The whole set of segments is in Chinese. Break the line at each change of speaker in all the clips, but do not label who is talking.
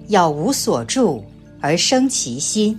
要无所住而生其心。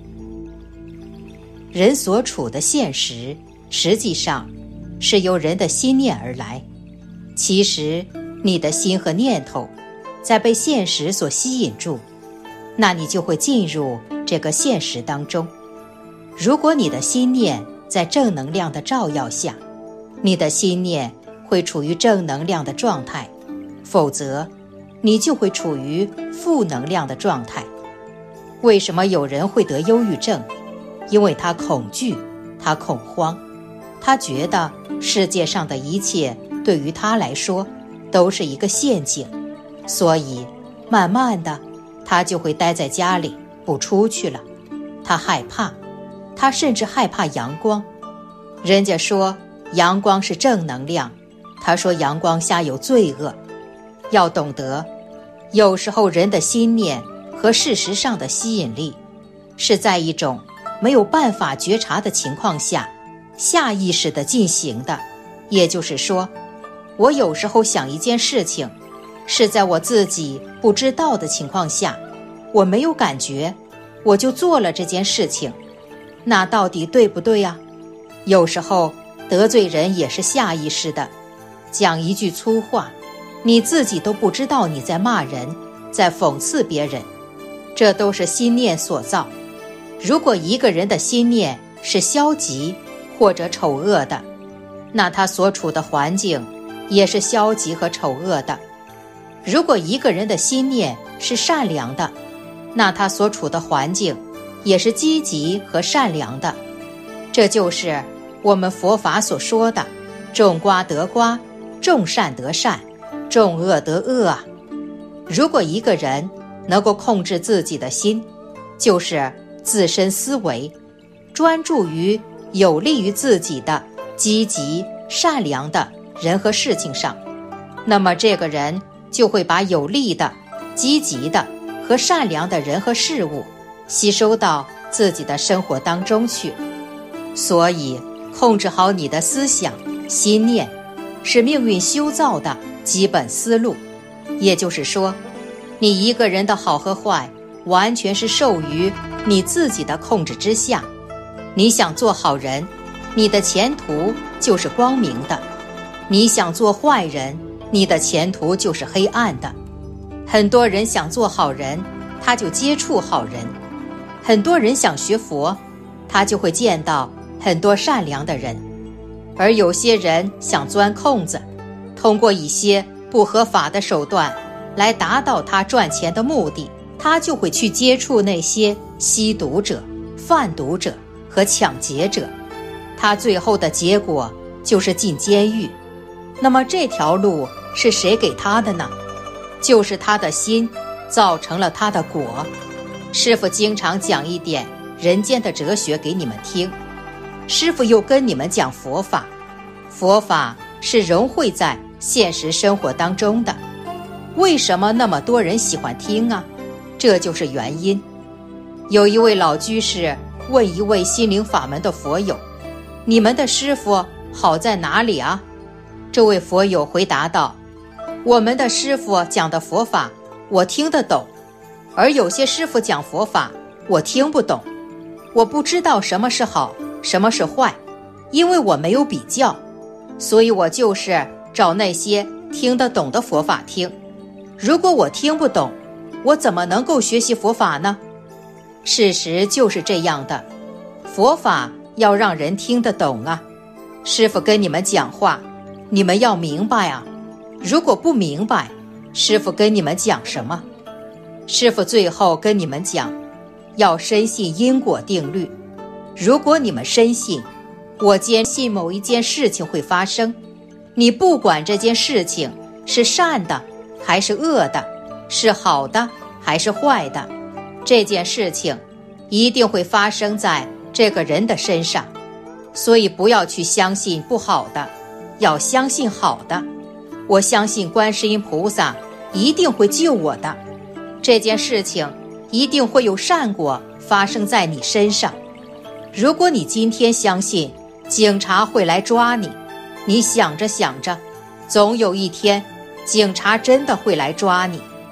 人所处的现实，实际上是由人的心念而来。其实，你的心和念头在被现实所吸引住，那你就会进入这个现实当中。如果你的心念在正能量的照耀下，你的心念会处于正能量的状态，否则你就会处于负能量的状态。为什么有人会得忧郁症？因为他恐惧，他恐慌，他觉得世界上的一切对于他来说都是一个陷阱，所以慢慢的他就会待在家里不出去了。他害怕，他甚至害怕阳光。人家说阳光是正能量，他说阳光下有罪恶。要懂得，有时候人的心念和事实上的吸引力是在一种没有办法觉察的情况下下意识地进行的。也就是说，我有时候想一件事情是在我自己不知道的情况下，我没有感觉，我就做了这件事情。那到底对不对啊？有时候得罪人也是下意识的，讲一句粗话，你自己都不知道你在骂人，在讽刺别人，这都是心念所造。如果一个人的心念是消极或者丑恶的，那他所处的环境也是消极和丑恶的。如果一个人的心念是善良的，那他所处的环境也是积极和善良的。这就是我们佛法所说的种瓜得瓜，种善得善，种恶得恶啊。如果一个人能够控制自己的心，就是自身思维，专注于有利于自己的积极善良的人和事情上，那么这个人就会把有利的积极的和善良的人和事物吸收到自己的生活当中去。所以控制好你的思想心念是命运修造的基本思路。也就是说，你一个人的好和坏完全是受于你自己的控制之下。你想做好人，你的前途就是光明的；你想做坏人，你的前途就是黑暗的。很多人想做好人，他就接触好人；很多人想学佛，他就会见到很多善良的人。而有些人想钻空子，通过一些不合法的手段来达到他赚钱的目的，他就会去接触那些吸毒者、贩毒者和抢劫者，他最后的结果就是进监狱。那么这条路是谁给他的呢？就是他的心造成了他的果。师父经常讲一点人间的哲学给你们听，师父又跟你们讲佛法，佛法是融汇在现实生活当中的。为什么那么多人喜欢听啊？这就是原因。有一位老居士问一位心灵法门的佛友，你们的师父好在哪里啊？这位佛友回答道，我们的师父讲的佛法我听得懂，而有些师父讲佛法我听不懂，我不知道什么是好，什么是坏，因为我没有比较，所以我就是找那些听得懂的佛法听。如果我听不懂，我怎么能够学习佛法呢？事实就是这样的，佛法要让人听得懂啊。师父跟你们讲话，你们要明白啊。如果不明白，师父跟你们讲什么？师父最后跟你们讲，要深信因果定律。如果你们深信，我坚信某一件事情会发生，你不管这件事情是善的还是恶的，是好的还是坏的，这件事情一定会发生在这个人的身上。所以不要去相信不好的，要相信好的。我相信观世音菩萨一定会救我的，这件事情一定会有善果发生在你身上。如果你今天相信警察会来抓你，你想着想着，总有一天警察真的会来抓你。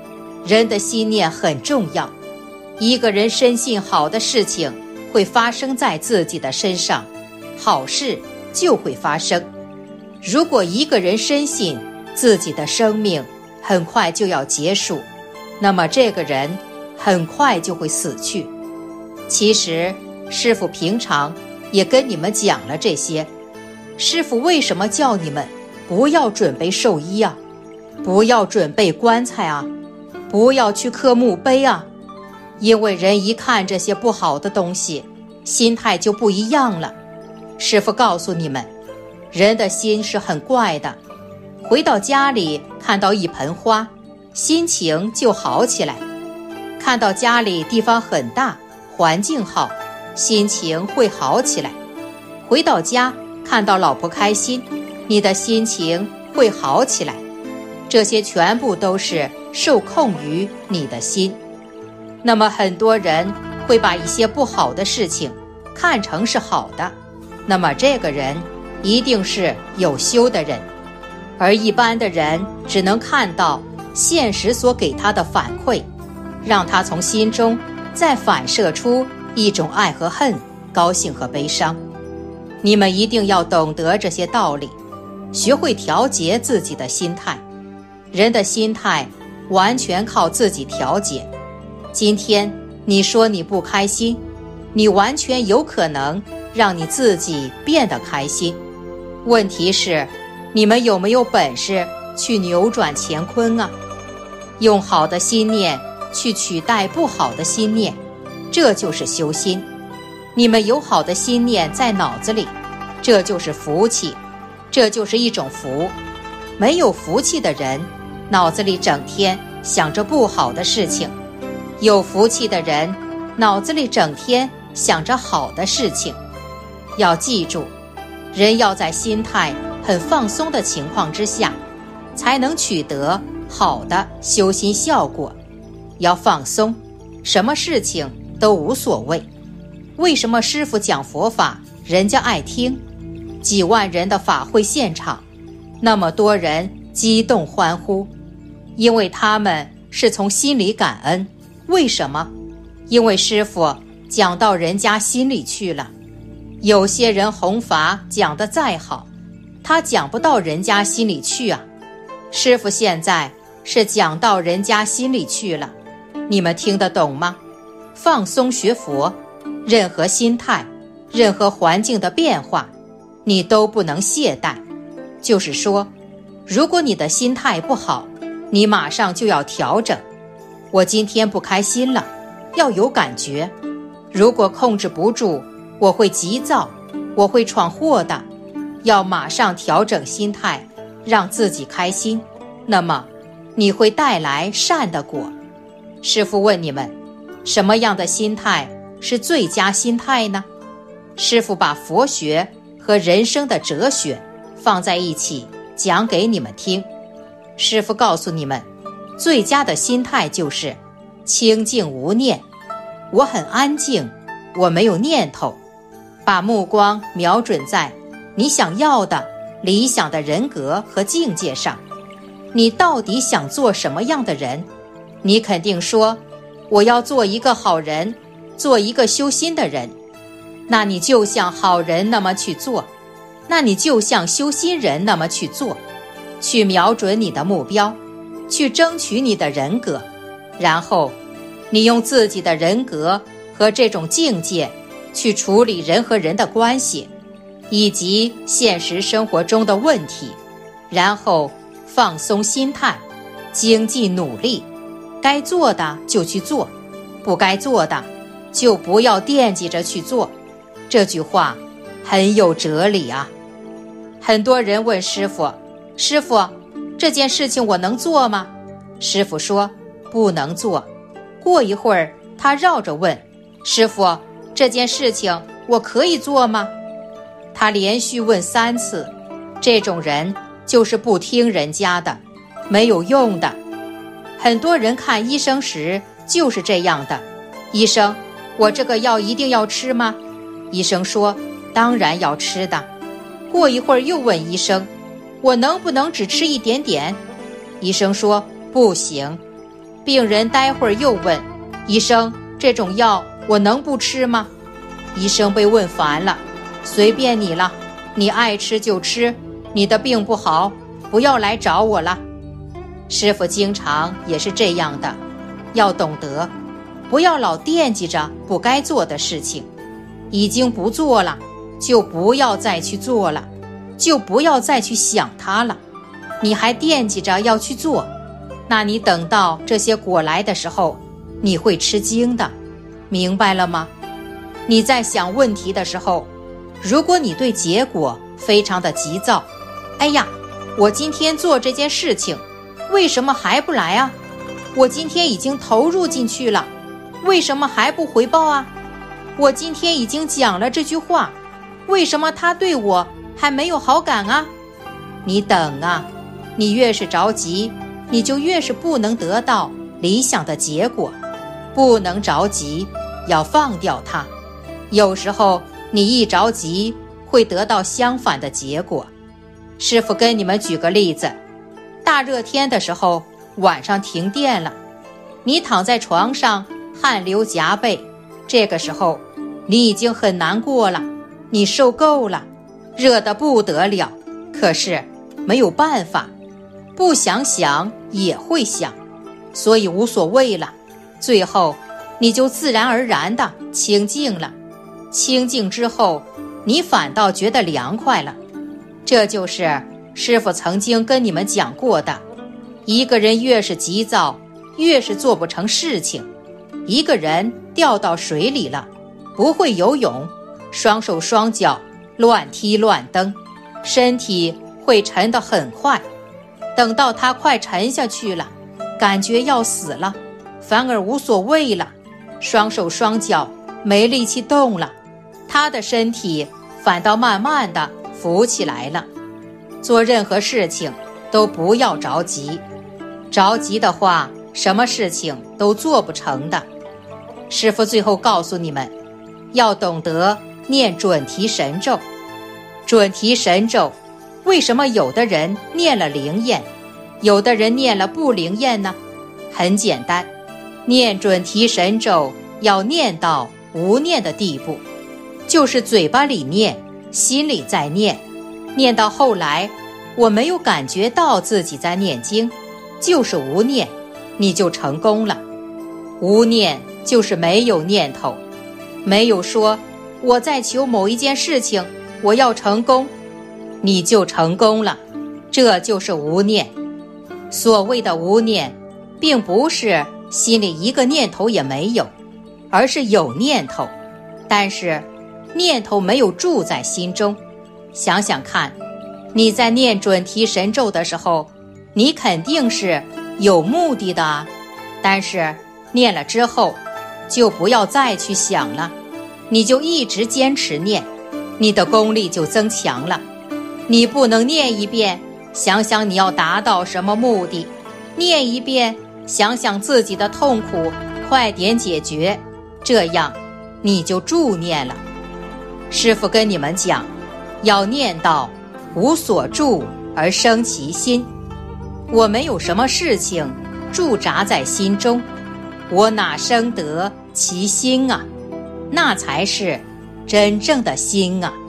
人的心念很重要，一个人深信好的事情会发生在自己的身上，好事就会发生。如果一个人深信自己的生命很快就要结束，那么这个人很快就会死去。其实师父平常也跟你们讲了这些。师父为什么叫你们不要准备寿衣啊，不要准备棺材啊，不要去刻墓碑啊？因为人一看这些不好的东西，心态就不一样了。师父告诉你们，人的心是很怪的，回到家里看到一盆花，心情就好起来；看到家里地方很大，环境好，心情会好起来；回到家看到老婆开心，你的心情会好起来。这些全部都是受控于你的心。那么很多人会把一些不好的事情看成是好的，那么这个人一定是有修的人。而一般的人只能看到现实所给他的反馈，让他从心中再反射出一种爱和恨，高兴和悲伤。你们一定要懂得这些道理，学会调节自己的心态。人的心态完全靠自己调节。今天你说你不开心，你完全有可能让你自己变得开心。问题是，你们有没有本事去扭转乾坤啊？用好的心念去取代不好的心念，这就是修心。你们有好的心念在脑子里，这就是福气，这就是一种福。没有福气的人，脑子里整天想着不好的事情；有福气的人，脑子里整天想着好的事情。要记住，人要在心态很放松的情况之下，才能取得好的修心效果。要放松，什么事情都无所谓。为什么师父讲佛法人家爱听？几万人的法会现场，那么多人激动欢呼，因为他们是从心里感恩。为什么？因为师父讲到人家心里去了。有些人弘法讲得再好，他讲不到人家心里去啊。师父现在是讲到人家心里去了，你们听得懂吗？放松学佛，任何心态，任何环境的变化，你都不能懈怠。就是说，如果你的心态不好，你马上就要调整。我今天不开心了，要有感觉。如果控制不住，我会急躁，我会闯祸的。要马上调整心态，让自己开心，那么你会带来善的果。师父问你们，什么样的心态是最佳心态呢？师父把佛学和人生的哲学放在一起讲给你们听。师父告诉你们，最佳的心态就是清净无念。我很安静，我没有念头。把目光瞄准在你想要的理想的人格和境界上。你到底想做什么样的人？你肯定说，我要做一个好人，做一个修心的人。那你就像好人那么去做，那你就像修心人那么去做，去瞄准你的目标，去争取你的人格，然后你用自己的人格和这种境界去处理人和人的关系，以及现实生活中的问题，然后放松心态，精进努力，该做的就去做，不该做的就不要惦记着去做。这句话很有哲理啊。很多人问师父，师父，这件事情我能做吗？师父说不能做。过一会儿他绕着问，师父，这件事情我可以做吗？他连续问3次。这种人就是不听人家的，没有用的。很多人看医生时就是这样的，医生，我这个药一定要吃吗？医生说当然要吃的。过一会儿又问医生，我能不能只吃一点点？医生说不行。 病人待会儿又问，医生，这种药我能不吃吗？医生被问烦了，随便你了，你爱吃就吃，你的病不好，不要来找我了。师父经常也是这样的，要懂得，不要老惦记着不该做的事情，已经不做了，就不要再去做了，就不要再去想它了。你还惦记着要去做，那你等到这些果来的时候，你会吃惊的，明白了吗？你在想问题的时候，如果你对结果非常的急躁，哎呀，我今天做这件事情，为什么还不来啊？我今天已经投入进去了，为什么还不回报啊？我今天已经讲了这句话，为什么他对我还没有好感啊？你等啊，你越是着急，你就越是不能得到理想的结果。不能着急，要放掉它。有时候你一着急，会得到相反的结果。师父跟你们举个例子，大热天的时候，晚上停电了，你躺在床上，汗流浃背，这个时候你已经很难过了，你受够了，热得不得了，可是没有办法，不想想也会想，所以无所谓了，最后你就自然而然地清静了。清静之后，你反倒觉得凉快了。这就是师父曾经跟你们讲过的，一个人越是急躁，越是做不成事情。一个人掉到水里了，不会游泳，双手双脚乱踢乱蹬，身体会沉得很快。等到他快沉下去了，感觉要死了，反而无所谓了，双手双脚没力气动了，他的身体反倒慢慢地浮起来了。做任何事情都不要着急，着急的话，什么事情都做不成的。师父最后告诉你们，要懂得念准提神咒。准提神咒，为什么有的人念了灵验，有的人念了不灵验呢？很简单，念准提神咒要念到无念的地步，就是嘴巴里念，心里在念，念到后来我没有感觉到自己在念经，就是无念，你就成功了。无念就是没有念头，没有说我在求某一件事情，我要成功，你就成功了，这就是无念。所谓的无念，并不是心里一个念头也没有，而是有念头，但是念头没有住在心中。想想看，你在念准提神咒的时候，你肯定是有目的的啊，但是念了之后就不要再去想了，你就一直坚持念，你的功力就增强了。你不能念一遍想想你要达到什么目的，念一遍想想自己的痛苦快点解决，这样你就助念了。师父跟你们讲，要念到无所住而生其心，我没有什么事情驻扎在心中，我哪生得其心啊？那才是真正的心啊。